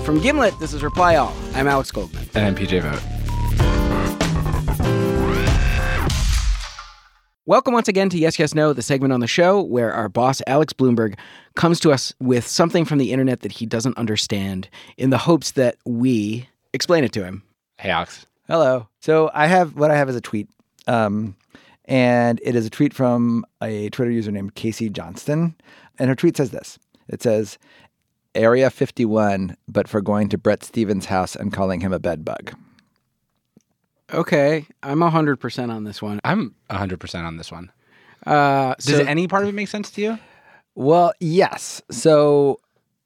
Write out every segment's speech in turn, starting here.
From Gimlet, this is Reply All. I'm Alex Goldman. And I'm PJ Vogt. Welcome once again to Yes, Yes, No, the segment on the show where our boss, Alex Bloomberg, comes to us with something from the internet that he doesn't understand in the hopes that we explain it to him. Hey, Alex. Hello. So what I have is a tweet. And it is a tweet from a Twitter user named Casey Johnston. And her tweet says this. It says, Area 51, but for going to Bret Stephens' house and calling him a bedbug. Okay, I'm 100% on this one. I'm 100% on this one. Does Does any part of it make sense to you? Well, yes. So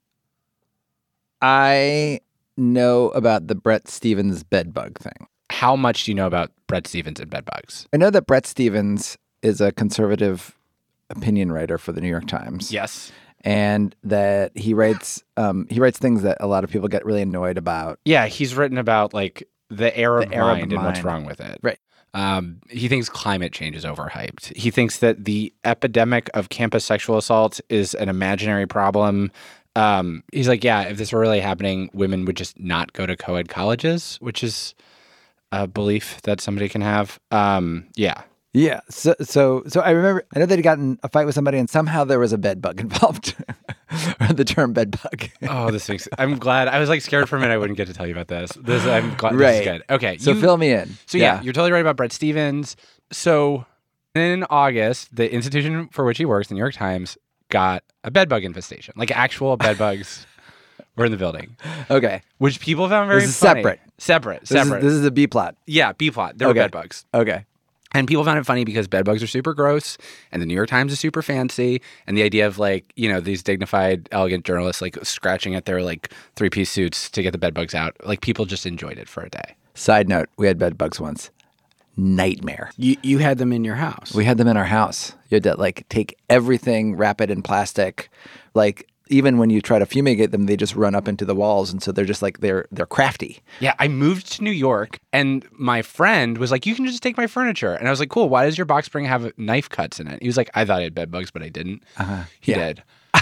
I know about the Bret Stephens bedbug thing. How much do you know about Bret Stephens and bedbugs? I know that Bret Stephens is a conservative opinion writer for the New York Times. Yes. And that he writes things that a lot of people get really annoyed about. Yeah, he's written about like the Arab Arab mind and what's mind. wrong with it. Right. He thinks climate change is overhyped. He thinks that the epidemic of campus sexual assault is an imaginary problem. He's like, yeah, if this were really happening, women would just not go to co-ed colleges, which is a belief that somebody can have. Yeah. Yeah. So I know that he got in a fight with somebody and somehow there was a bed bug involved. Or the term bed bug. Oh, I'm glad. I was like scared for a minute I wouldn't get to tell you about this. I'm glad right. This is good. Okay. So fill me in. So yeah, you're totally right about Bret Stephens. So in August, the institution for which he works, the New York Times, got a bed bug infestation. Like actual bed bugs were in the building. Okay. Which people found very this is funny. Separate. Separate. This is a B plot. Yeah, B plot. There were bed bugs. Okay. And people found it funny because bed bugs are super gross and the New York Times is super fancy. And the idea of like, you know, these dignified, elegant journalists like scratching at their like 3-piece suits to get the bed bugs out. Like people just enjoyed it for a day. Side note, we had bed bugs once. Nightmare. You had them in your house. We had them in our house. You had to like take everything, wrap it in plastic. Like even when you try to fumigate them, they just run up into the walls. And so they're just like, they're crafty. Yeah, I moved to New York and my friend was like, you can just take my furniture. And I was like, cool, why does your box spring have knife cuts in it? He was like, I thought I had bed bugs, but I didn't. He did.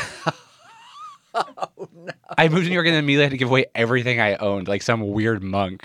Oh, no. I moved to New York and then immediately had to give away everything I owned, like some weird monk.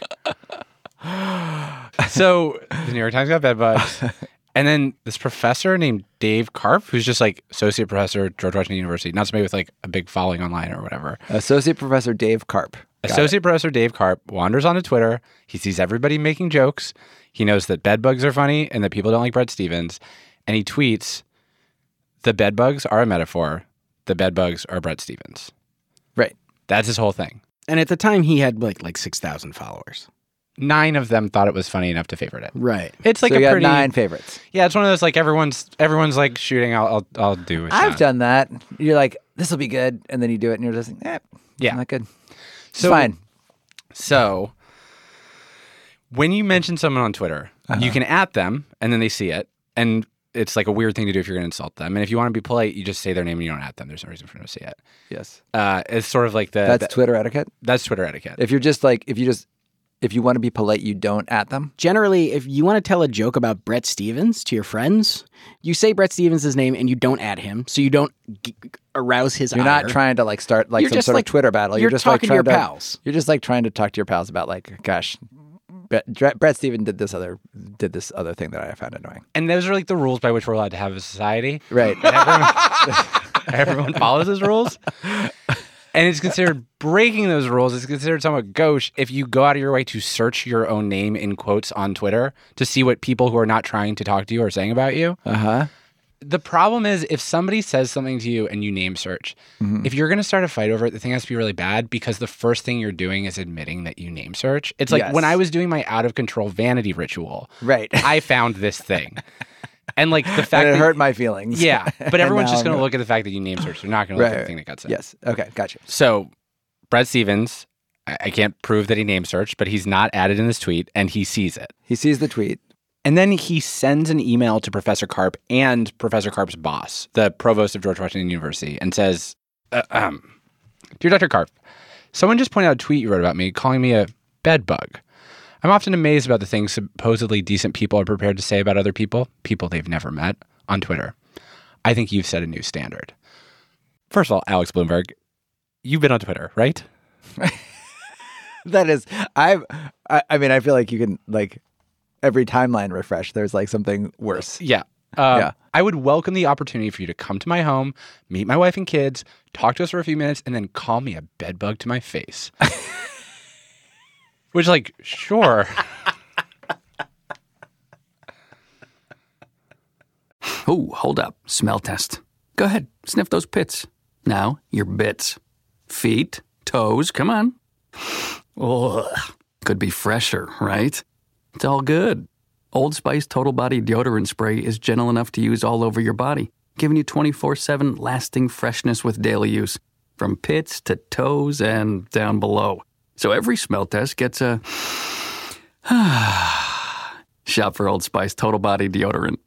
So the New York Times got bed bugs. And then this professor named Dave Karp, who's just like associate professor at George Washington University, not somebody with like a big following online or whatever. Associate Professor Dave Karp. Associate Professor Dave Karp wanders onto Twitter. He sees everybody making jokes. He knows that bed bugs are funny and that people don't like Bret Stephens. And he tweets, the bed bugs are a metaphor. The bed bugs are Bret Stephens. Right. That's his whole thing. And at the time, he had like 6,000 followers. 9 of them thought it was funny enough to favorite it. Right. It's like so a you pretty got 9 favorites. Yeah, it's one of those like everyone's like shooting. I'll do it. I've done that. You're like, this will be good, and then you do it, and you're just like, yeah, not good. So, it's fine. So when you mention someone on Twitter, you can at them, and then they see it, and it's like a weird thing to do if you're going to insult them. And if you want to be polite, you just say their name and you don't at them. There's no reason for them to see it. Yes. It's sort of like that's Twitter etiquette. That's Twitter etiquette. If you want to be polite, you don't at them. Generally, if you want to tell a joke about Bret Stephens to your friends, you say Bret Stephens' name and you don't at him, so you don't arouse his ire. You're not trying to like start like some sort of Twitter battle. You're just talking like to your pals. You're just like trying to talk to your pals about like, gosh, Bret Stephens did this other thing that I found annoying. And those are like the rules by which we're allowed to have a society. Right. Everyone follows those rules. And it's considered breaking those rules. It's considered somewhat gauche if you go out of your way to search your own name in quotes on Twitter to see what people who are not trying to talk to you are saying about you. The problem is if somebody says something to you and you name search, if you're going to start a fight over it, the thing has to be really bad because the first thing you're doing is admitting that you name search. It's like when I was doing my out of control vanity ritual, right? I found this thing. And like the fact and it that hurt my feelings. Yeah. But everyone's just going to look at the fact that you name search. They're not going to look at the thing that got said. Yes. Okay. Gotcha. So Bret Stephens, I can't prove that he name searched, but he's not added in this tweet and he sees it. He sees the tweet. And then he sends an email to Professor Karp and Professor Karp's boss, the provost of George Washington University, and says, Dear Dr. Karp, someone just pointed out a tweet you wrote about me calling me a bed bug. I'm often amazed about the things supposedly decent people are prepared to say about other people they've never met, on Twitter. I think you've set a new standard. First of all, Alex Bloomberg, you've been on Twitter, right? That is, I mean, I feel like you can, like, every timeline refresh, there's like something worse. Yeah. Yeah. I would welcome the opportunity for you to come to my home, meet my wife and kids, talk to us for a few minutes, and then call me a bedbug to my face. Which, like, sure. Oh, hold up. Smell test. Go ahead. Sniff those pits. Now, your bits. Feet, toes, come on. Ugh. Could be fresher, right? It's all good. Old Spice Total Body Deodorant Spray is gentle enough to use all over your body, giving you 24/7 lasting freshness with daily use, from pits to toes and down below. So every smell test gets a shop for Old Spice Total Body Deodorant.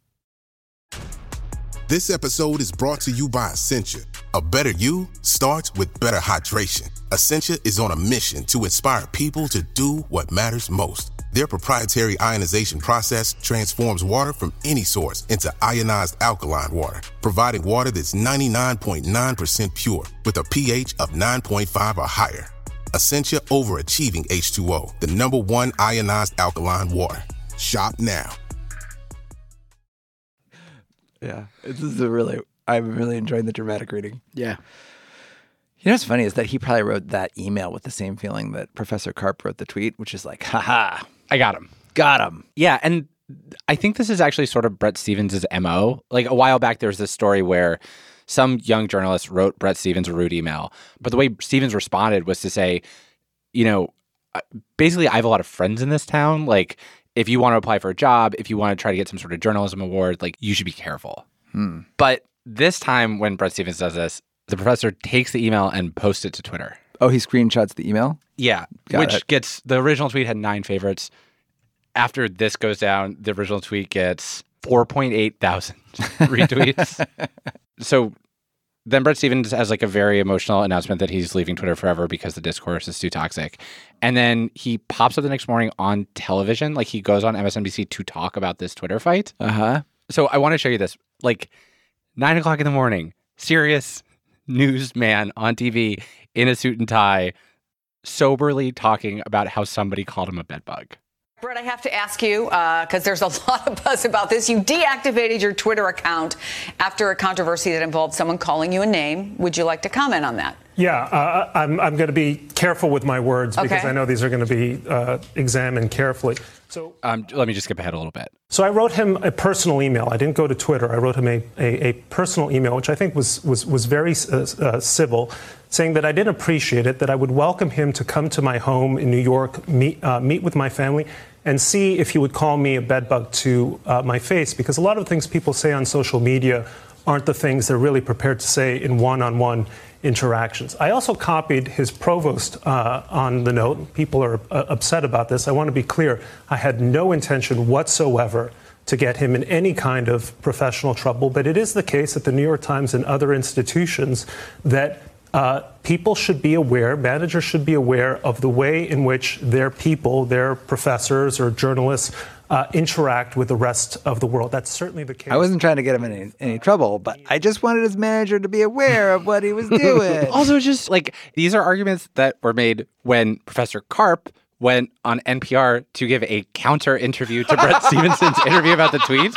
This episode is brought to you by Essentia. A better you starts with better hydration. Essentia is on a mission to inspire people to do what matters most. Their proprietary ionization process transforms water from any source into ionized alkaline water, providing water that's 99.9% pure with a pH of 9.5 or higher. Essentia overachieving H2O, the #1 ionized alkaline water. Shop now. Yeah. I'm really enjoying the dramatic reading. Yeah. You know what's funny is that he probably wrote that email with the same feeling that Professor Karp wrote the tweet, which is like, haha, I got him. got him. Yeah, and I think this is actually sort of Bret Stephens' MO. Like, a while back, there was this story where some young journalist wrote Bret Stephens a rude email. But the way Stephens responded was to say, you know, basically, I have a lot of friends in this town. Like, if you want to apply for a job, if you want to try to get some sort of journalism award, like, you should be careful. But this time when Bret Stephens does this, the professor takes the email and posts it to Twitter. Oh, he screenshots the email? Yeah, which gets, the original tweet had 9 favorites. After this goes down, the original tweet gets 4.8 thousand retweets. So then Bret Stephens has like a very emotional announcement that he's leaving Twitter forever because the discourse is too toxic. And then he pops up the next morning on television. Like, he goes on MSNBC to talk about this Twitter fight. Uh-huh. So I want to show you this. Like, 9 o'clock in the morning, serious newsman on TV in a suit and tie, soberly talking about how somebody called him a bedbug. Bret, I have to ask you, because there's a lot of buzz about this. You deactivated your Twitter account after a controversy that involved someone calling you a name. Would you like to comment on that? Yeah, I'm going to be careful with my words because I know these are going to be examined carefully. So let me just skip ahead a little bit. So I wrote him a personal email. I didn't go to Twitter. I wrote him a personal email, which I think was very civil, saying that I didn't appreciate it, that I would welcome him to come to my home in New York, meet with my family, and see if he would call me a bedbug to my face, because a lot of the things people say on social media aren't the things they're really prepared to say in one-on-one interactions. I also copied his provost on the note. People are upset about this. I want to be clear. I had no intention whatsoever to get him in any kind of professional trouble, but it is the case at the New York Times and other institutions that people should be aware, managers should be aware of the way in which their people, their professors or journalists interact with the rest of the world. That's certainly the case. I wasn't trying to get him in any trouble, but I just wanted his manager to be aware of what he was doing. Also, just like, these are arguments that were made when Professor Karp went on NPR to give a counter interview to Bret Stevenson's interview about the tweet.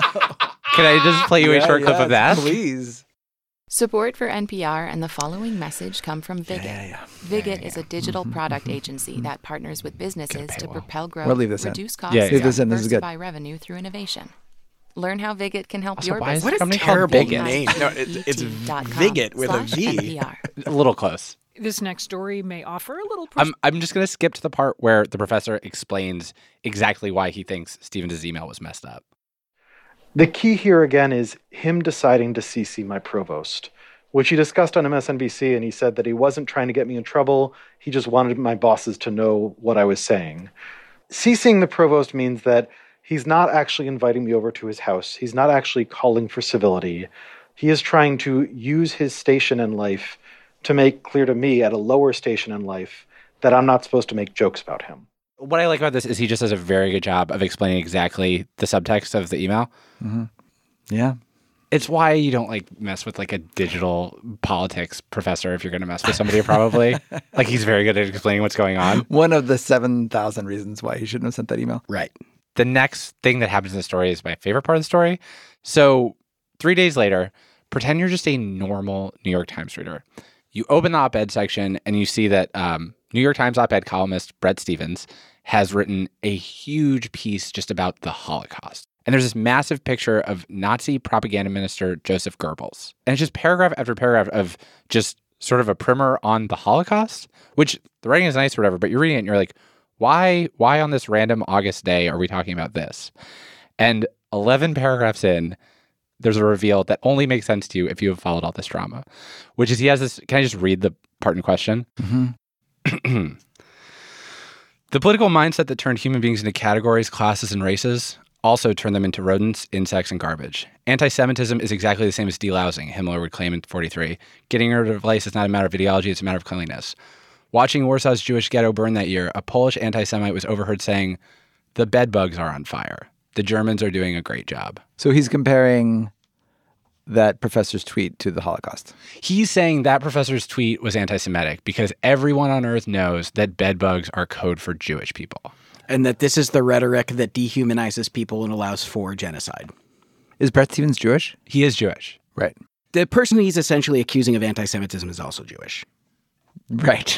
Can I just play you a short clip of that? Please. Support for NPR and the following message come from Viget. Viget is a digital product agency that partners with businesses to propel growth, We'll leave this reduce in. costs, Leave this and in. This is good. diversify revenue through innovation. Learn how Viget can help Also, your why is business. the company Terrible called Viget? name. No, it's Viget with a V. NPR. A little close. This next story may offer a little I'm just going to skip to the part where the professor explains exactly why he thinks Stevens' email was messed up. The key here again is him deciding to CC my provost, which he discussed on MSNBC, and he said that he wasn't trying to get me in trouble. He just wanted my bosses to know what I was saying. CCing the provost means that he's not actually inviting me over to his house. He's not actually calling for civility. He is trying to use his station in life to make clear to me at a lower station in life that I'm not supposed to make jokes about him. What I like about this is he just does a very good job of explaining exactly the subtext of the email. Mm-hmm. Yeah. It's why you don't like mess with like a digital politics professor if you're going to mess with somebody, probably. Like he's very good at explaining what's going on. One of the 7,000 reasons why he shouldn't have sent that email. Right. The next thing that happens in the story is my favorite part of the story. So 3 days later, pretend you're just a normal New York Times reader. You open the op-ed section and you see that New York Times op-ed columnist Bret Stephens has written a huge piece just about the Holocaust. And there's this massive picture of Nazi propaganda minister Joseph Goebbels. And it's just paragraph after paragraph of just sort of a primer on the Holocaust, which the writing is nice or whatever, but you're reading it and you're like, why on this random August day are we talking about this? And 11 paragraphs in, there's a reveal that only makes sense to you if you have followed all this drama, which is he has this, can I just read the part in question? Mm-hmm. The political mindset that turned human beings into categories, classes, and races also turned them into rodents, insects, and garbage. Anti-Semitism is exactly the same as delousing, Himmler would claim in 1943. Getting rid of lice is not a matter of ideology, it's a matter of cleanliness. Watching Warsaw's Jewish ghetto burn that year, a Polish anti-Semite was overheard saying, "The bed bugs are on fire. The Germans are doing a great job." So he's comparing that professor's tweet to the Holocaust. He's saying that professor's tweet was anti-Semitic because everyone on Earth knows that bed bugs are code for Jewish people. And that this is the rhetoric that dehumanizes people and allows for genocide. Is Bret Stephens Jewish? He is Jewish. Right. The person he's essentially accusing of anti-Semitism is also Jewish. Right.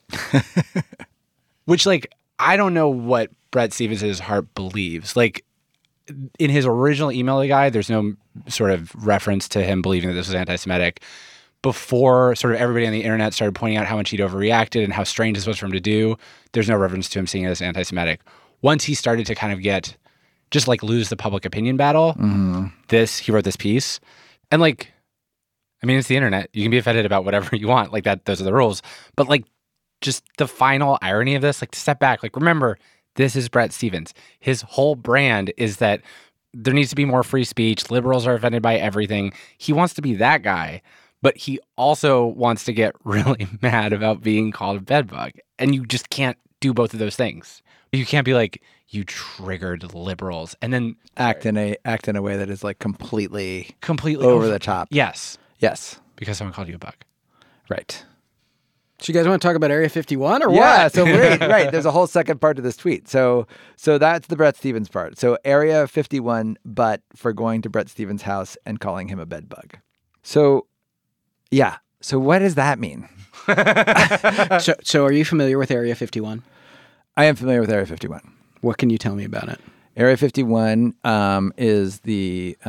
Which, like, I don't know what Bret Stephens' heart believes. Like, in his original email to the guy, there's no sort of reference to him believing that this was anti-Semitic. Before sort of everybody on the internet started pointing out how much he'd overreacted and how strange this was for him to do, there's no reference to him seeing it as anti-Semitic. Once he started to kind of get, just like lose the public opinion battle, he wrote this piece. And like, I mean, it's the internet. You can be offended about whatever you want. Like that, those are the rules. But like, just the final irony of this, like to step back, like remember, this is Bret Stephens. His whole brand is that there needs to be more free speech. Liberals are offended by everything. He wants to be that guy. But he also wants to get really mad about being called a bedbug. And you just can't do both of those things. You can't be like, you triggered liberals and then act in a way that is like completely over the top. Yes. Yes. Because someone called you a bug. Right. So you guys want to talk about Area 51 or what? Yeah, so right. There's a whole second part to this tweet. So that's the Bret Stephens part. So Area 51, but for going to Bret Stephens' house and calling him a bedbug. So yeah. So what does that mean? So are you familiar with Area 51? I am familiar with Area 51. What can you tell me about it? Area 51 is the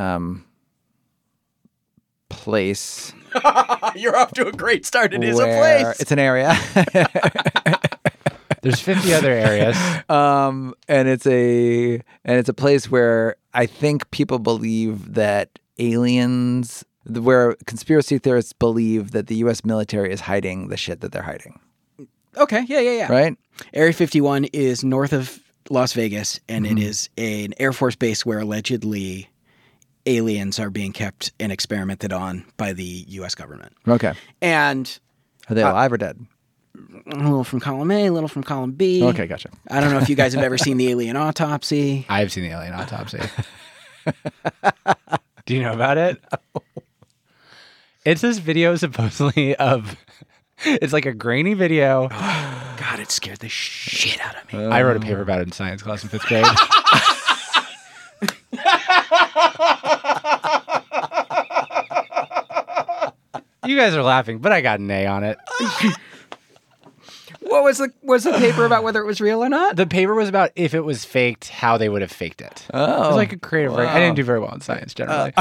place. You're off to a great start. It is a where place. It's an area. There's 50 other areas. And it's a place where I think people believe that aliens, where conspiracy theorists believe that the U.S. military is hiding the shit that they're hiding. Okay, yeah. Right? Area 51 is north of Las Vegas, and it is an Air Force base where allegedly aliens are being kept and experimented on by the U.S. government. Okay. And are they alive or dead? A little from column A, a little from column B. Okay, gotcha. I don't know if you guys have ever seen the Alien Autopsy. I've seen the Alien Autopsy. Do you know about it? No. It's this video supposedly of... It's like a grainy video. God, it scared the shit out of me. I wrote a paper about it in science class in 5th grade. You guys are laughing, but I got an A on it. What was the paper about whether it was real or not? The paper was about if it was faked, how they would have faked it. Oh. It was like a creative writing. I didn't do very well in science generally.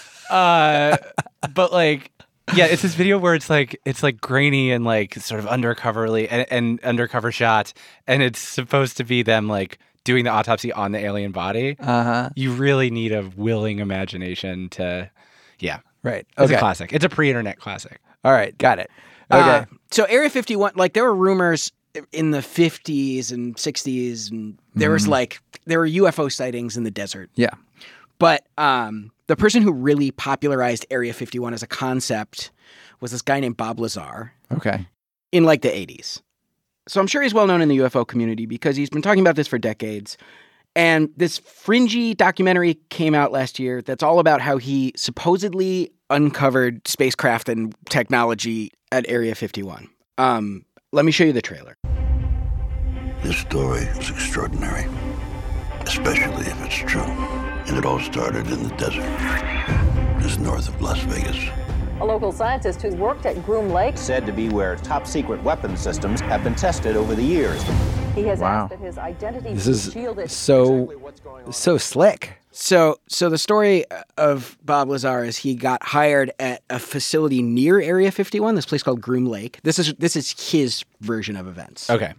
But like, yeah, it's this video where it's like grainy and like sort of undercoverly and undercover shot, and it's supposed to be them like doing the autopsy on the alien body. You really need a willing imagination to, yeah. Right. It's Okay. a classic. It's a pre-internet classic. All right. Got it. Okay. So Area 51, like there were rumors in the 50s and 60s, and there were UFO sightings in the desert. Yeah. But the person who really popularized Area 51 as a concept was this guy named Bob Lazar. Okay. In like the 80s. So I'm sure he's well known in the UFO community because he's been talking about this for decades. And this fringy documentary came out last year that's all about how he supposedly uncovered spacecraft and technology at Area 51. Let me show you the trailer. This story is extraordinary, especially if it's true. And it all started in the desert, just north of Las Vegas. A local scientist who worked at Groom Lake said to be where top-secret weapons systems have been tested over the years. He has asked that his identity This be is shielded. so slick. So the story of Bob Lazar is he got hired at a facility near Area 51, this place called Groom Lake. This is his version of events. Okay.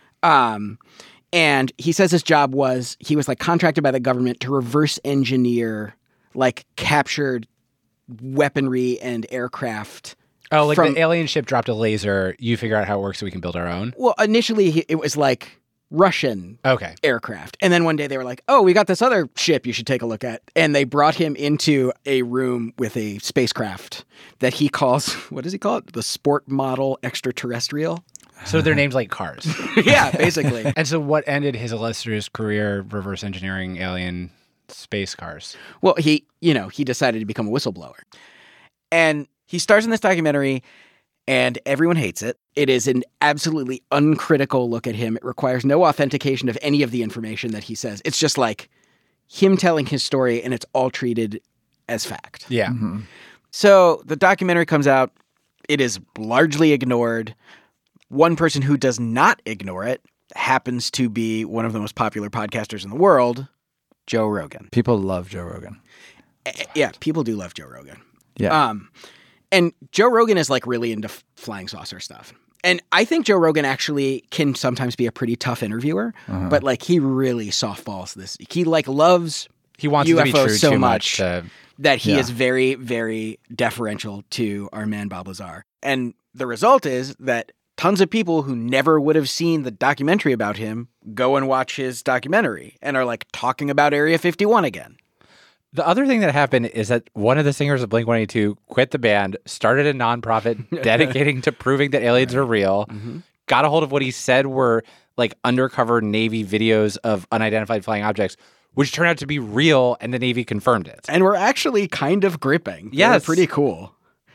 And he says his job was, he was like contracted by the government to reverse engineer like captured weaponry and aircraft. Oh, like the alien ship dropped a laser. You figure out how it works so we can build our own? Well, initially it was like Russian aircraft. And then one day they were like, oh, we got this other ship you should take a look at. And they brought him into a room with a spacecraft that he calls, what does he call it? The Sport Model Extraterrestrial. So they're named like cars. Yeah, basically. And so what ended his illustrious career reverse engineering alien space cars? Well, he decided to become a whistleblower. And he stars in this documentary and everyone hates it. It is an absolutely uncritical look at him. It requires no authentication of any of the information that he says. It's just like him telling his story and it's all treated as fact. Yeah. Mm-hmm. So the documentary comes out. It is largely ignored. One person who does not ignore it happens to be one of the most popular podcasters in the world, Joe Rogan. People love Joe Rogan. Yeah, people do love Joe Rogan. Yeah. And Joe Rogan is like really into flying saucer stuff. And I think Joe Rogan actually can sometimes be a pretty tough interviewer, but like he really softballs this. He like loves he wants UFOs it to be true so too much that he Yeah. is very, very deferential to our man Bob Lazar. And the result is that tons of people who never would have seen the documentary about him go and watch his documentary and are like talking about Area 51 again. The other thing that happened is that one of the singers of Blink-182 quit the band, started a nonprofit dedicating to proving that aliens are real, got a hold of what he said were like undercover Navy videos of unidentified flying objects, which turned out to be real, and the Navy confirmed it. And we're actually kind of gripping. Yes. They're pretty cool.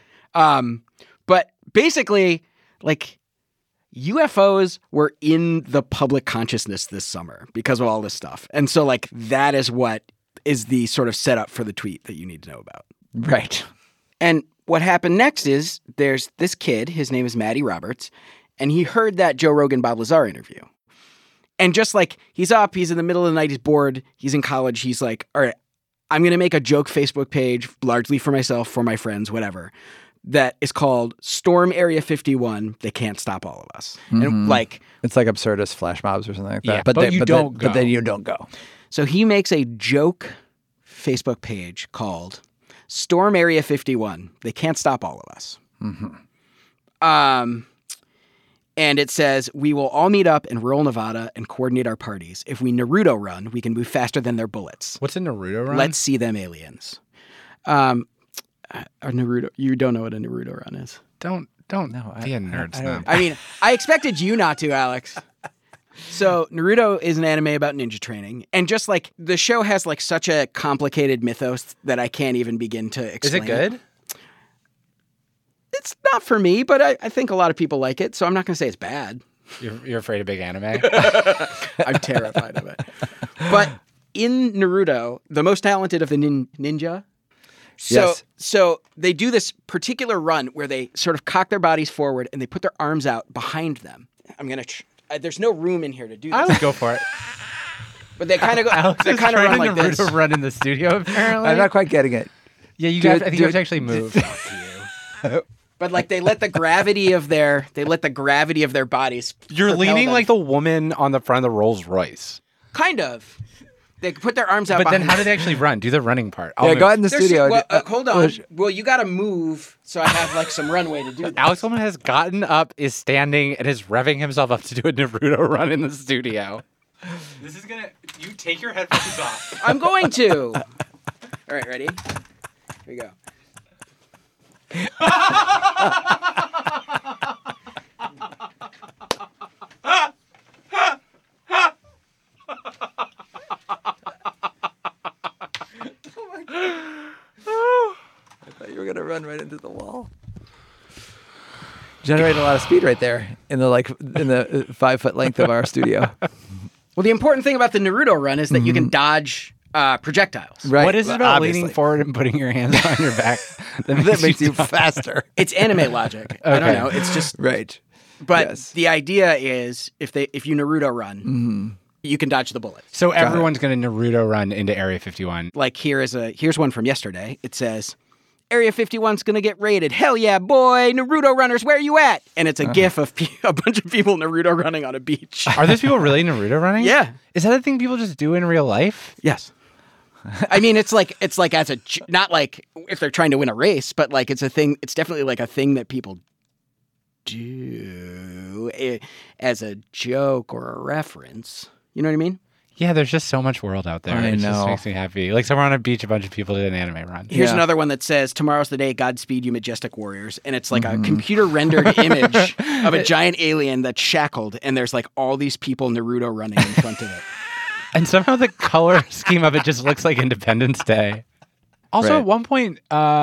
But basically, like, UFOs were in the public consciousness this summer because of all this stuff. And so, like, that is what is the sort of setup for the tweet that you need to know about. Right. And what happened next is there's this kid, his name is Matty Roberts, and he heard that Joe Rogan Bob Lazar interview. And just like, he's up, he's in the middle of the night, he's bored, he's in college, he's like, all right, I'm going to make a joke Facebook page, largely for myself, for my friends, whatever, that is called Storm Area 51, They Can't Stop All of Us. And like, it's like absurdist flash mobs or something like that. Yeah, but you don't go. But then you don't go. so he makes a joke Facebook page called Storm Area 51, They Can't Stop All of Us. And it says, we will all meet up in rural Nevada and coordinate our parties. If we Naruto run, we can move faster than their bullets. What's a Naruto run? Let's see them aliens. Naruto, you don't know what a Naruto run is. Don't be a nerd snob. I mean, I expected you not to, Alex. So Naruto is an anime about ninja training. And just like the show has like such a complicated mythos that I can't even begin to explain. Is it good? It's not for me, but I think a lot of people like it. So I'm not going to say it's bad. You're afraid of big anime? I'm terrified of it. But in Naruto, the most talented of the ninja. So they do this particular run where they sort of cock their bodies forward and they put their arms out behind them. I'm going to... there's no room in here to do this. I would go for it. But they kind of go... They kind of run like this. Naruto run in the studio, apparently. I'm not quite getting it. Yeah, I think you have to actually move. But like they let the gravity of their bodies. You're propel leaning them. like the woman on the front of the Rolls Royce. Kind of. They put their arms out. But then behind how do they actually run? Do the running part. Yeah, go out in the There's- studio. Well, hold on. Well, you got to move so I have like some runway to do this. Alex Woman has gotten up, is standing, and is revving himself up to do a Naruto run in the studio. This is gonna... You take your headphones off. I'm going to. All right, ready? Here we go. wall. Generated a lot of speed right there in the 5 foot length of our studio. Well, the important thing about the Naruto run is that you can dodge projectiles. Right. What is it about leaning forward and putting your hands on your back that makes you faster? It's anime logic. I don't know. It's just right. But the idea is if you Naruto run, you can dodge the bullets. So everyone's going to Naruto run into Area 51. Like here's one from yesterday. It says, Area 51's going to get raided. Hell yeah, boy. Naruto runners, where you at? And it's a gif of a bunch of people Naruto running on a beach. Are those people really Naruto running? Yeah. Is that a thing people just do in real life? Yes. I mean, it's like as a, not like if they're trying to win a race, but like it's a thing. It's definitely like a thing that people do as a joke or a reference. You know what I mean? Yeah, there's just so much world out there. It just makes me happy. Like somewhere on a beach, a bunch of people did an anime run. Here's another one that says, tomorrow's the day, Godspeed you majestic warriors. And it's like a computer rendered image of a giant alien that's shackled. And there's like all these people Naruto running in front of it. And somehow the color scheme of it just looks like Independence Day. Also, at one point,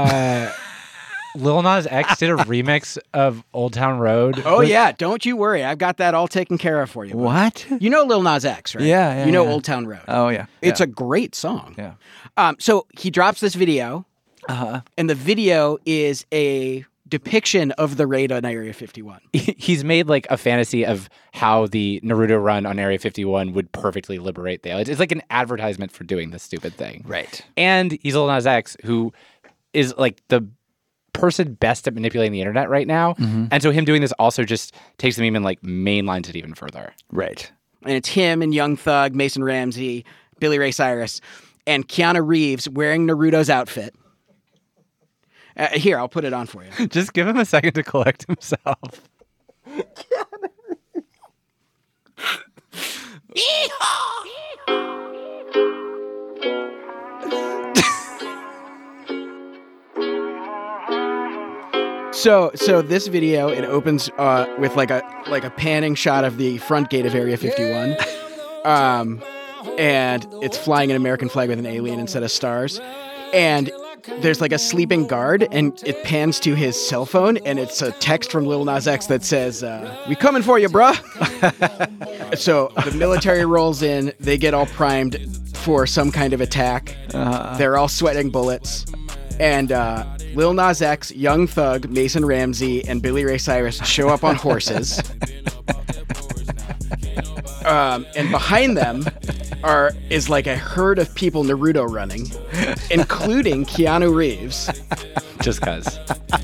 Lil Nas X did a remix of Old Town Road. Oh, yeah. Don't you worry. I've got that all taken care of for you. What? You know Lil Nas X, right? Yeah. You know Old Town Road. Oh, yeah. It's a great song. Yeah. So he drops this video, and the video is a depiction of the raid on Area 51. He's made like a fantasy of how the Naruto run on Area 51 would perfectly liberate the aliens. It's like an advertisement for doing this stupid thing. Right. And he's Lil Nas X, who is like the person best at manipulating the internet right now. And so him doing this also just takes the meme and like mainlines it even further. Right. And it's him and Young Thug, Mason Ramsey, Billy Ray Cyrus, and Keanu Reeves wearing Naruto's outfit. Here, I'll put it on for you. Just give him a second to collect himself. So this video, it opens with like a panning shot of the front gate of Area 51. And it's flying an American flag with an alien instead of stars. And there's like a sleeping guard, and it pans to his cell phone, and it's a text from Lil Nas X that says, "We coming for you, bruh." So the military rolls in. They get all primed for some kind of attack. They're all sweating bullets. And Lil Nas X, Young Thug, Mason Ramsey, and Billy Ray Cyrus show up on horses. And behind them is like a herd of people Naruto running, including Keanu Reeves. Just cuz.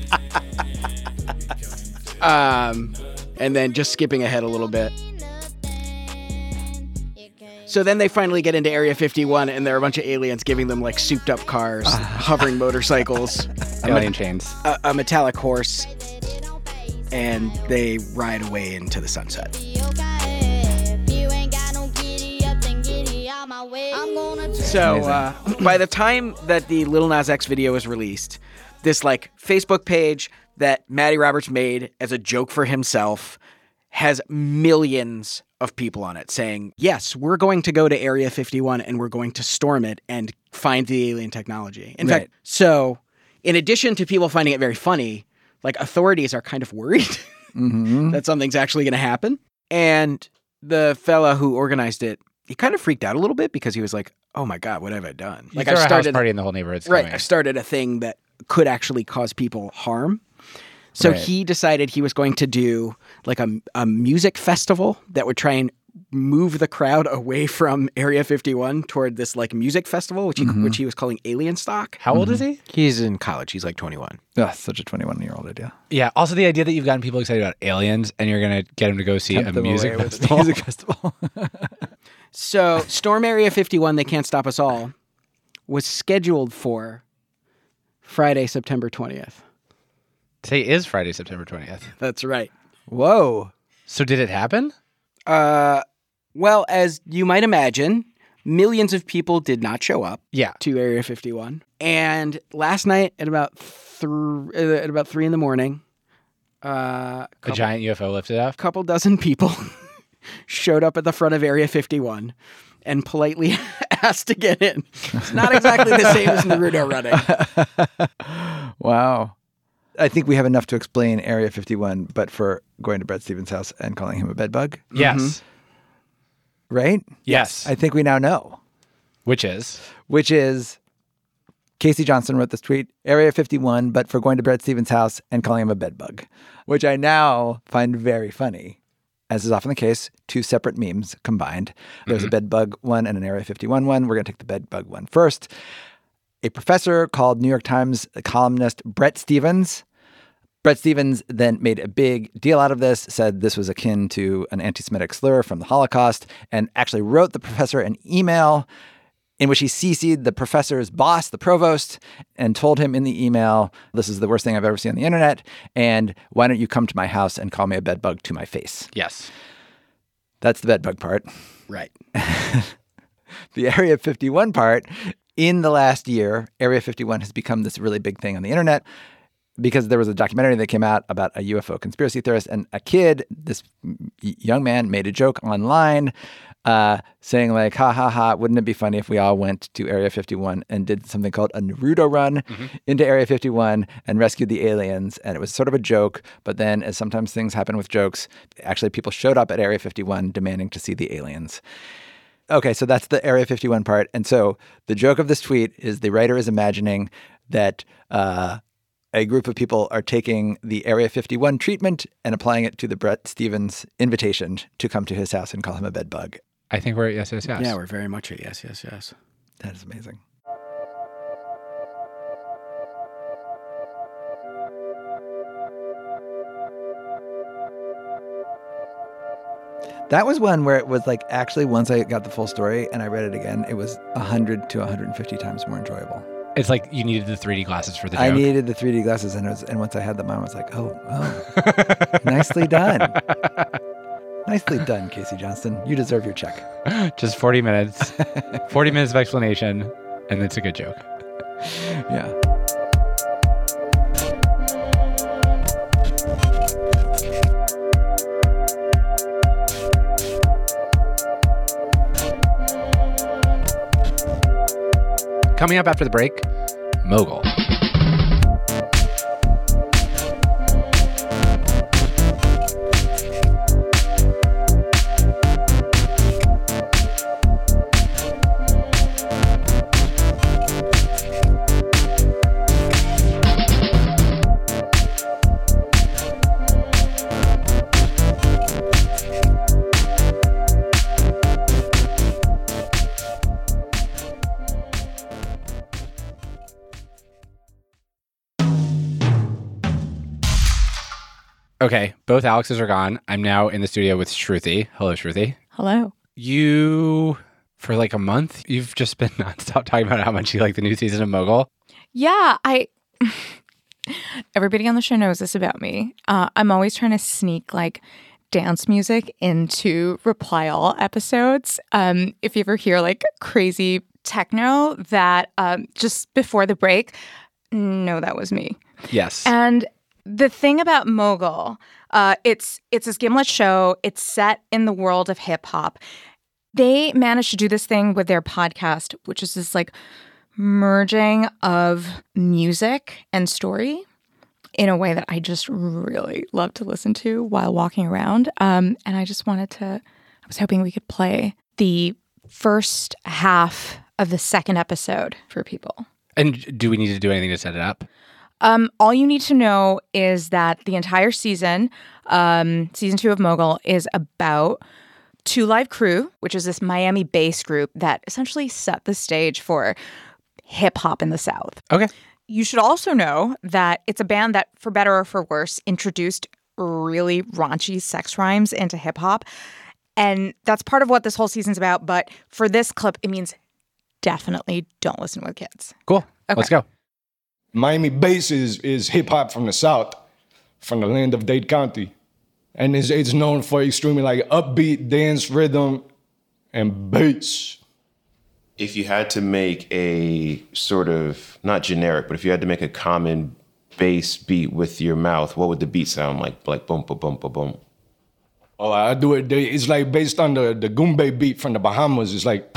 And then just skipping ahead a little bit. So then they finally get into Area 51, and there are a bunch of aliens giving them like souped up cars, hovering motorcycles, alien chains, a metallic horse, and they ride away into the sunset. So by the time that the Lil Nas X video was released, this like Facebook page that Matty Roberts made as a joke for himself has millions of people on it saying, yes, we're going to go to Area 51 and we're going to storm it and find the alien technology. In fact, so in addition to people finding it very funny, like authorities are kind of worried that something's actually going to happen. And the fella who organized it, he kind of freaked out a little bit because he was like, oh my God, what have I done? Like I've started a house party and the whole neighborhood's right. coming. I've started a thing that could actually cause people harm. So he decided he was going to do like a music festival that would try and move the crowd away from Area 51 toward this like music festival, which he was calling Alien Stock. How old is he? He's in college. He's like 21. Oh, such a 21-year-old idea. Yeah. Also, the idea that you've gotten people excited about aliens and you're going to get them to go see a music festival. So Storm Area 51, They Can't Stop Us All, was scheduled for Friday, September 20th. Today is Friday, September 20th. That's right. Whoa. So did it happen? Well, as you might imagine, millions of people did not show up to Area 51. And last night at about 3 in the morning, a giant UFO lifted off? A couple dozen people showed up at the front of Area 51 and politely asked to get in. It's not exactly the same as Naruto running. Wow. I think we have enough to explain Area 51, but for going to Bret Stephens' house and calling him a bedbug. Yes. Right? Yes. I think we now know. Which is Casey Johnson wrote this tweet, Area 51, but for going to Bret Stephens' house and calling him a bedbug, which I now find very funny. As is often the case, two separate memes combined. There's a bedbug one and an Area 51 one. We're going to take the bedbug one first. A professor called New York Times columnist Bret Stephens. Bret Stephens then made a big deal out of this, said this was akin to an anti-Semitic slur from the Holocaust, and actually wrote the professor an email in which he CC'd the professor's boss, the provost, and told him in the email, this is the worst thing I've ever seen on the internet, and why don't you come to my house and call me a bedbug to my face? Yes. That's the bedbug part. Right. The Area 51 part, in the last year, Area 51 has become this really big thing on the internet because there was a documentary that came out about a UFO conspiracy theorist, and a kid, this young man, made a joke online saying like, ha, ha, ha, wouldn't it be funny if we all went to Area 51 and did something called a Naruto run into Area 51 and rescued the aliens? And it was sort of a joke, but then, as sometimes things happen with jokes, actually people showed up at Area 51 demanding to see the aliens. Okay, so that's the Area 51 part. And so the joke of this tweet is the writer is imagining that a group of people are taking the Area 51 treatment and applying it to the Bret Stephens invitation to come to his house and call him a bedbug. I think we're at yes, yes, yes. Yeah, we're very much at yes, yes, yes. That is amazing. That was one where it was like, actually, once I got the full story and I read it again, it was 100 to 150 times more enjoyable. It's like you needed the 3D glasses for the joke. I needed the 3D glasses, and once I had them on, I was like, oh, nicely done. Nicely done, Casey Johnston. You deserve your check. Just 40 minutes. 40 minutes of explanation, and it's a good joke. Yeah. Coming up after the break, Mogul. Okay, both Alexes are gone. I'm now in the studio with Shruti. Hello, Shruti. Hello. You, for like a month, you've just been nonstop talking about how much you like the new season of Mogul. Yeah, everybody on the show knows this about me. I'm always trying to sneak like dance music into Reply All episodes. If you ever hear like crazy techno that just before the break, no, that was me. Yes. And the thing about Mogul, it's this Gimlet show. It's set in the world of hip hop. They managed to do this thing with their podcast, which is this like merging of music and story in a way that I just really love to listen to while walking around. And I just I was hoping we could play the first half of the second episode for people. And do we need to do anything to set it up? All you need to know is that the entire season, season 2 of Mogul, is about Two Live Crew, which is this Miami-based group that essentially set the stage for hip-hop in the South. Okay. You should also know that it's a band that, for better or for worse, introduced really raunchy sex rhymes into hip-hop. And that's part of what this whole season's about. But for this clip, it means definitely don't listen with kids. Cool. Okay. Let's go. Miami bass is hip-hop from the South, from the land of Dade County. And it's known for extremely like upbeat dance rhythm and bass. If you had to make a sort of, not generic, but if you had to make a common bass beat with your mouth, what would the beat sound like? Like boom, boom, boom, boom, boom. Oh, I do it. It's like based on the Goombay beat from the Bahamas. It's like...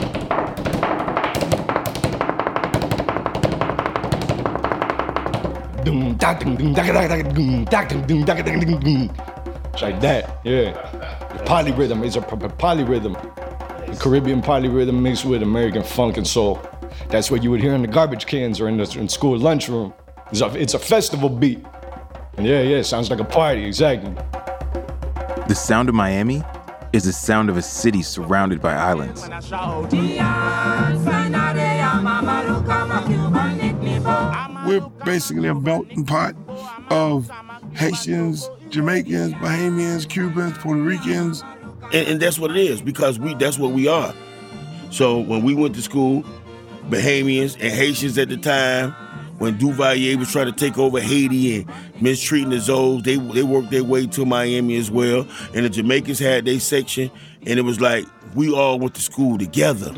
It's like that, yeah. The polyrhythm is a proper polyrhythm. The Caribbean polyrhythm mixed with American funk and soul. That's what you would hear in the garbage cans or in school lunchroom. It's a festival beat. And yeah, it sounds like a party, exactly. The sound of Miami is the sound of a city surrounded by islands. We're basically a melting pot of Haitians, Jamaicans, Bahamians, Cubans, Puerto Ricans. And that's what it is, because that's what we are. So when we went to school, Bahamians and Haitians at the time, when Duvalier was trying to take over Haiti and mistreating the Zoes, they worked their way to Miami as well. And the Jamaicans had their section, and it was like we all went to school together.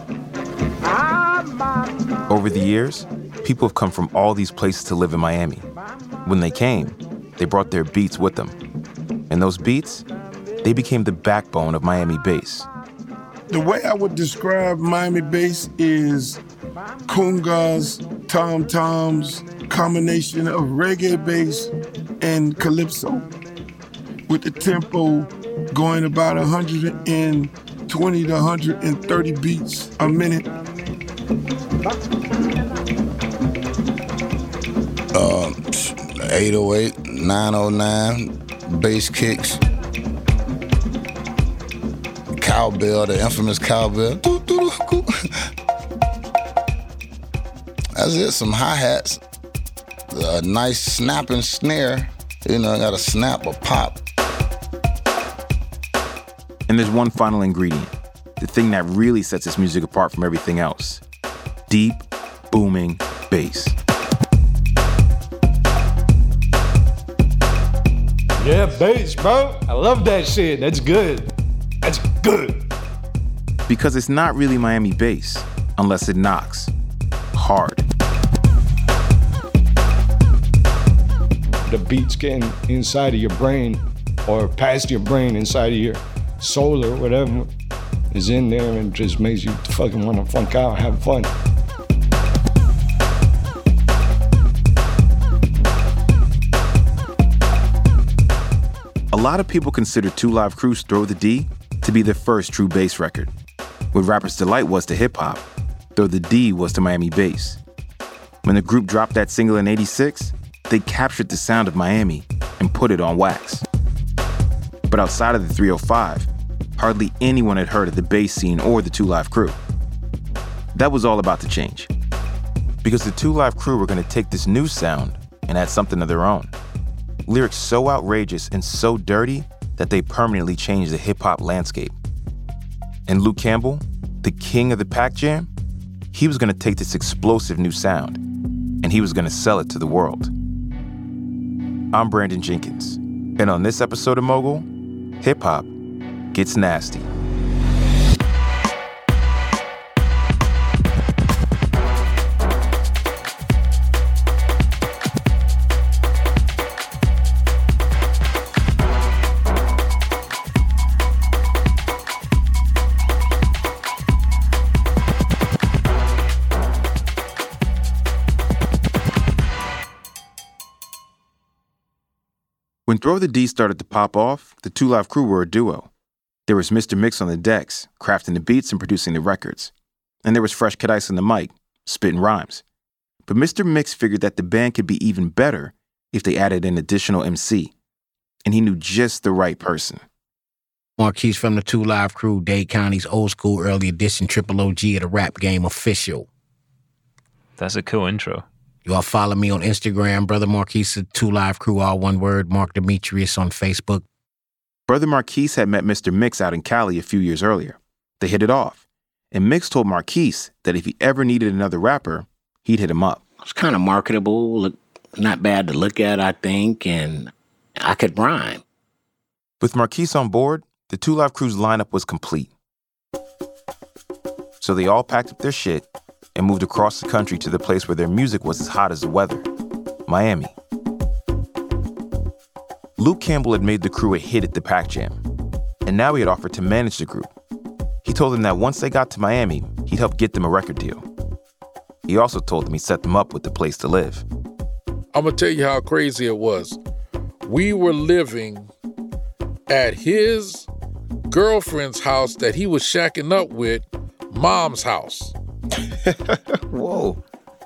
Over the years, people have come from all these places to live in Miami. When they came, they brought their beats with them. And those beats, they became the backbone of Miami bass. The way I would describe Miami bass is congas, tom-toms, combination of reggae bass and calypso, with the tempo going about 120 to 130 beats a minute. 808, 909, bass kicks, cowbell, the infamous cowbell. That's it, some hi-hats, a nice snapping snare. You know, I got a snap, a pop. And there's one final ingredient, the thing that really sets this music apart from everything else. Deep, booming bass. Yeah, bass, bro. I love that shit. That's good. That's good. Because it's not really Miami bass unless it knocks hard. The beats getting inside of your brain or past your brain, inside of your soul or whatever is in there, and just makes you fucking want to funk out, have fun. A lot of people consider Two Live Crew's Throw the D to be their first true bass record. What Rapper's Delight was to hip-hop, Throw the D was to Miami bass. When the group dropped that single in '86, they captured the sound of Miami and put it on wax. But outside of the 305, hardly anyone had heard of the bass scene or the Two Live Crew. That was all about to change. Because the Two Live Crew were going to take this new sound and add something of their own. Lyrics so outrageous and so dirty that they permanently changed the hip-hop landscape. And Luke Campbell, the king of the Pac Jam, he was going to take this explosive new sound, and he was going to sell it to the world. I'm Brandon Jenkins, and on this episode of Mogul, hip-hop gets nasty. When Throw the D started to pop off, the Two Live Crew were a duo. There was Mr. Mix on the decks, crafting the beats and producing the records. And there was Fresh Cut Ice on the mic, spitting rhymes. But Mr. Mix figured that the band could be even better if they added an additional MC. And he knew just the right person. Marquise from the Two Live Crew, Dade County's old school early edition Triple OG of the rap game official. That's a cool intro. You all follow me on Instagram, Brother Marquise, Two Live Crew, all one word, Mark Demetrius on Facebook. Brother Marquise had met Mr. Mix out in Cali a few years earlier. They hit it off. And Mix told Marquise that if he ever needed another rapper, he'd hit him up. It's kind of marketable, not bad to look at, I think, and I could rhyme. With Marquise on board, the Two Live Crew's lineup was complete. So they all packed up their shit and moved across the country to the place where their music was as hot as the weather, Miami. Luke Campbell had made the crew a hit at the Pac Jam, and now he had offered to manage the group. He told them that once they got to Miami, he'd help get them a record deal. He also told them he'd set them up with a place to live. I'm going to tell you how crazy it was. We were living at his girlfriend's house that he was shacking up with, mom's house. Whoa.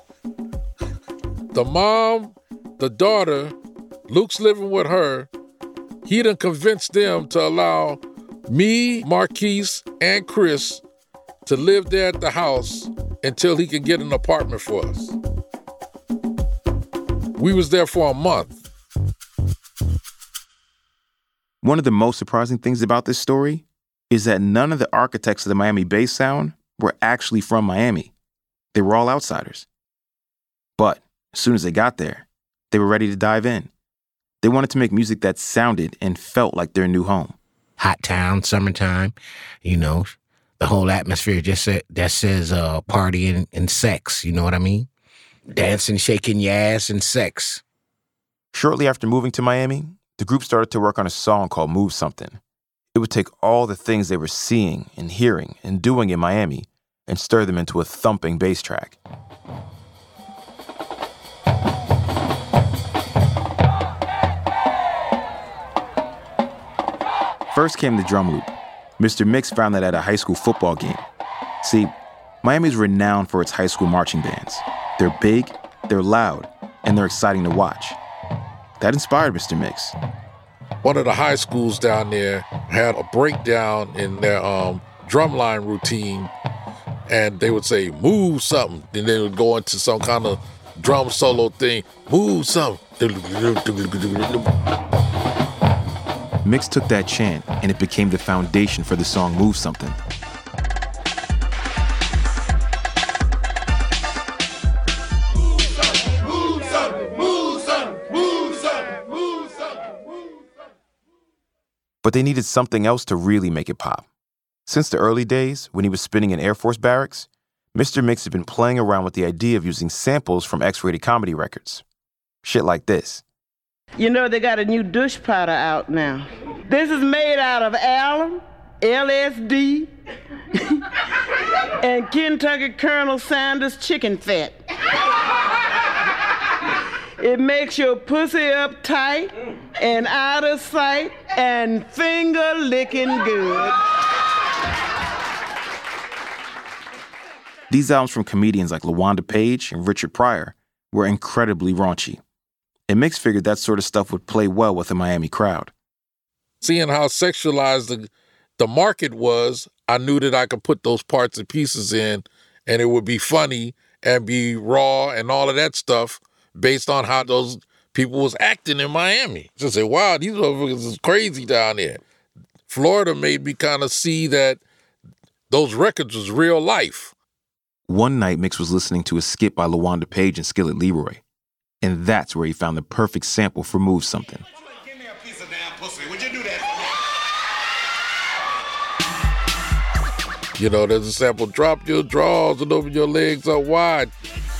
The mom, the daughter, Luke's living with her. He done convinced them to allow me, Marquise, and Chris to live there at the house until he can get an apartment for us. We was there for a month. One of the most surprising things about this story is that none of the architects of the Miami bass sound were actually from Miami. They were all outsiders. But as soon as they got there, they were ready to dive in. They wanted to make music that sounded and felt like their new home. Hot town, summertime, you know, the whole atmosphere just that says party and sex, you know what I mean? Dancing, shaking your ass, and sex. Shortly after moving to Miami, the group started to work on a song called Move Something. It would take all the things they were seeing and hearing and doing in Miami and stir them into a thumping bass track. First came the drum loop. Mr. Mix found that at a high school football game. See, Miami's renowned for its high school marching bands. They're big, they're loud, and they're exciting to watch. That inspired Mr. Mix. One of the high schools down there had a breakdown in their drumline routine, and they would say, move something. Then they would go into some kind of drum solo thing, move something. Mix took that chant, and it became the foundation for the song Move Something. But they needed something else to really make it pop. Since the early days, when he was spinning in Air Force barracks, Mr. Mix had been playing around with the idea of using samples from X-rated comedy records. Shit like this. You know they got a new douche powder out now. This is made out of alum, LSD, and Kentucky Colonel Sanders chicken fat. It makes your pussy up tight and out of sight and finger licking good. These albums from comedians like LaWanda Page and Richard Pryor were incredibly raunchy. And Mix figured that sort of stuff would play well with a Miami crowd. Seeing how sexualized the market was, I knew that I could put those parts and pieces in and it would be funny and be raw and all of that stuff based on how those people was acting in Miami. Just say, wow, these motherfuckers is crazy down there. Florida made me kind of see that those records was real life. One night, Mix was listening to a skit by LaWanda Page and Skillet Leroy. And that's where he found the perfect sample for Move Something. Give me a piece of damn pussy. Would you do that for me? You know, there's a sample, drop your drawers and open your legs up wide.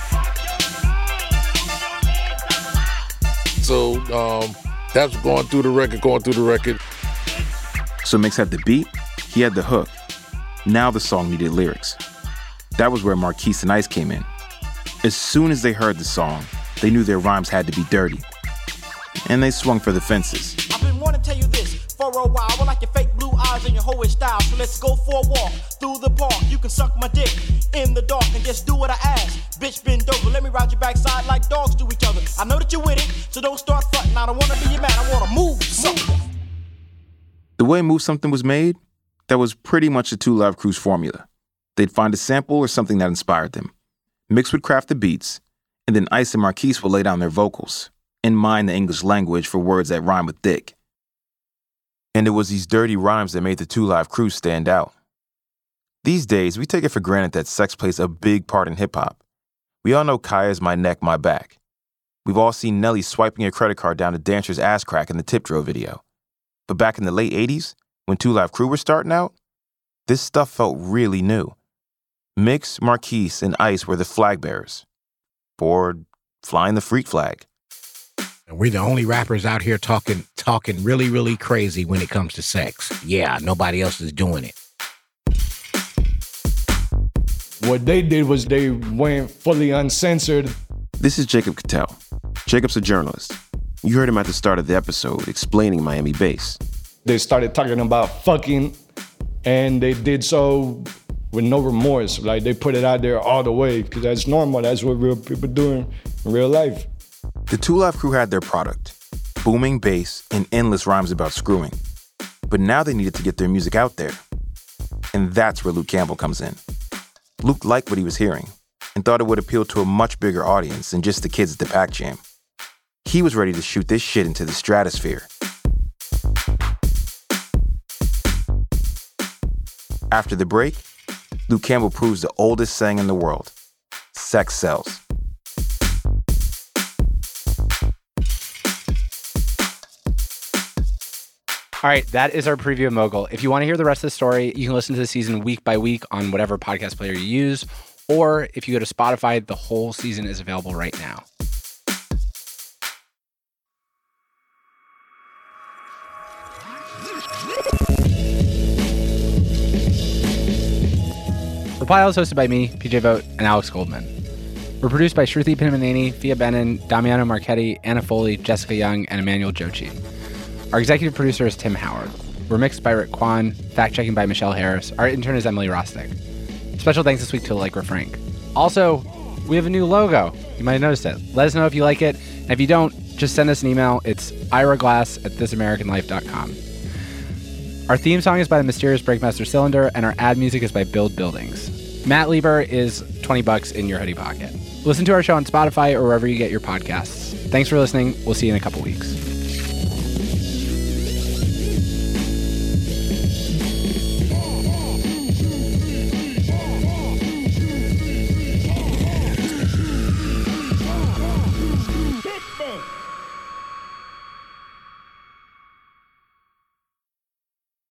So that's going through the record. So Mix had the beat, he had the hook. Now the song needed lyrics. That was where Marquise and Ice came in. As soon as they heard the song, they knew their rhymes had to be dirty. And they swung for the fences. I've been wanting to tell you this for a while. I like your fake blue eyes and your hoish style. So let's go for a walk through the park. You can suck my dick in the dark and just do what I ask. Bitch, bend over, let me ride your backside like dogs do each other. I know that you're with it, so don't start fronting. I don't want to be your man, I want to move something. The way Move Something was made, that was pretty much the Two Live Crew's formula. They'd find a sample or something that inspired them. Mix would craft the beats, and then Ice and Marquise would lay down their vocals and mine the English language for words that rhyme with dick. And it was these dirty rhymes that made the Two Live Crew stand out. These days, we take it for granted that sex plays a big part in hip-hop. We all know Kaya's My Neck, My Back. We've all seen Nelly swiping a credit card down a dancer's ass crack in the Tip Drill video. But back in the late 80s, when Two Live Crew were starting out, this stuff felt really new. Mix, Marquise, and Ice were the flag bearers. Or flying the freak flag. And we're the only rappers out here talking really, really crazy when it comes to sex. Yeah, nobody else is doing it. What they did was they went fully uncensored. This is Jacob Cattell. Jacob's a journalist. You heard him at the start of the episode explaining Miami bass. They started talking about fucking, and they did so with no remorse. Like, they put it out there all the way, because that's normal. That's what real people do in real life. The 2 Live Crew had their product, booming bass and endless rhymes about screwing. But now they needed to get their music out there. And that's where Luke Campbell comes in. Luke liked what he was hearing and thought it would appeal to a much bigger audience than just the kids at the Pac Jam. He was ready to shoot this shit into the stratosphere. After the break, Luke Campbell proves the oldest saying in the world: sex sells. All right, that is our preview of Mogul. If you want to hear the rest of the story, you can listen to the season week by week on whatever podcast player you use, or if you go to Spotify, the whole season is available right now. Reply All is hosted by me, PJ Vogt, and Alex Goldman. We're produced by Shruti Pinamaneni, Fia Benin, Damiano Marchetti, Anna Foley, Jessica Young, and Emmanuel Jochi. Our executive producer is Tim Howard. We're mixed by Rick Kwan, fact-checking by Michelle Harris. Our intern is Emily Rostick. Special thanks this week to Allegra Frank. Also, we have a new logo. You might have noticed it. Let us know if you like it. And if you don't, just send us an email. It's iraglass@thisamericanlife.com. Our theme song is by the mysterious Breakmaster Cylinder, and our ad music is by Build Buildings. Matt Lieber is $20 in your hoodie pocket. Listen to our show on Spotify or wherever you get your podcasts. Thanks for listening. We'll see you in a couple weeks.